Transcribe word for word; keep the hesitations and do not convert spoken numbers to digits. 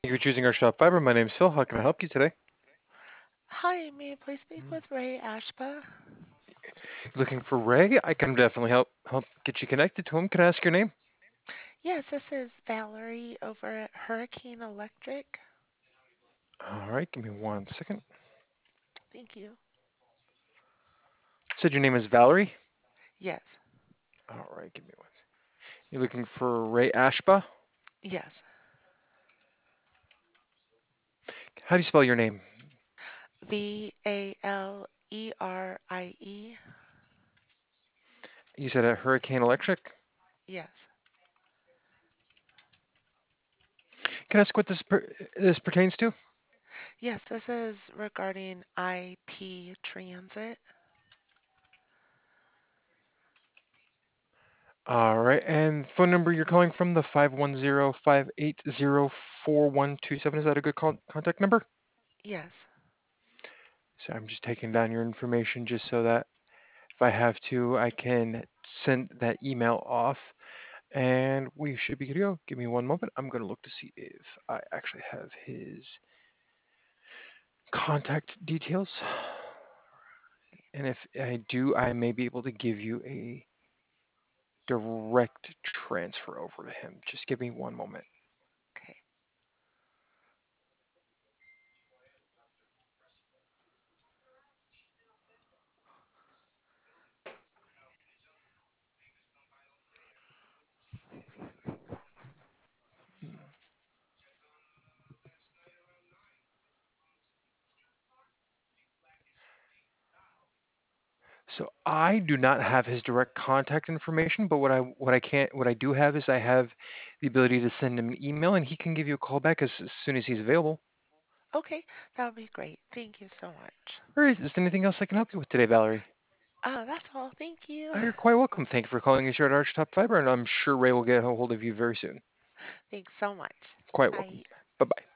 Thank you for choosing our shop fiber. My name is Phil. How can I help you today? Hi, may I please speak with Ray Ashba? Looking for Ray? I can definitely help help get you connected to him. Can I ask your name? Yes, this is Valerie over at Hurricane Electric. All right, give me one second. Thank you. Said your name is Valerie. Yes, All right, give me one. You're looking for Ray Ashba. yes. How do you spell your name? V A L E R I E. You said at Hurricane Electric. Yes. Can I ask what this per this pertains to? Yes, this is regarding I P Transit. All right, and phone number you're calling from, the five one zero, five eight zero, four one two seven. Is that a good call contact number? Yes. So I'm just taking down your information just so that if I have to, I can send that email off. And we should be good to go. Give me one moment. I'm going to look to see if I actually have his contact details. And if I do, I may be able to give you a direct transfer over to him. Just give me one moment. Okay. So I do not have his direct contact information, but what I what I can't what I do have is I have the ability to send him an email, and he can give you a call back as, as soon as he's available. Okay, that would be great. Thank you so much. All right, is there anything else I can help you with today, Valerie? Uh, that's all. Thank you. Oh, you're quite welcome. Thank you for calling us here at Archtop Fiber, and I'm sure Ray will get a hold of you very soon. Thanks so much. Quite welcome. Bye. Bye bye.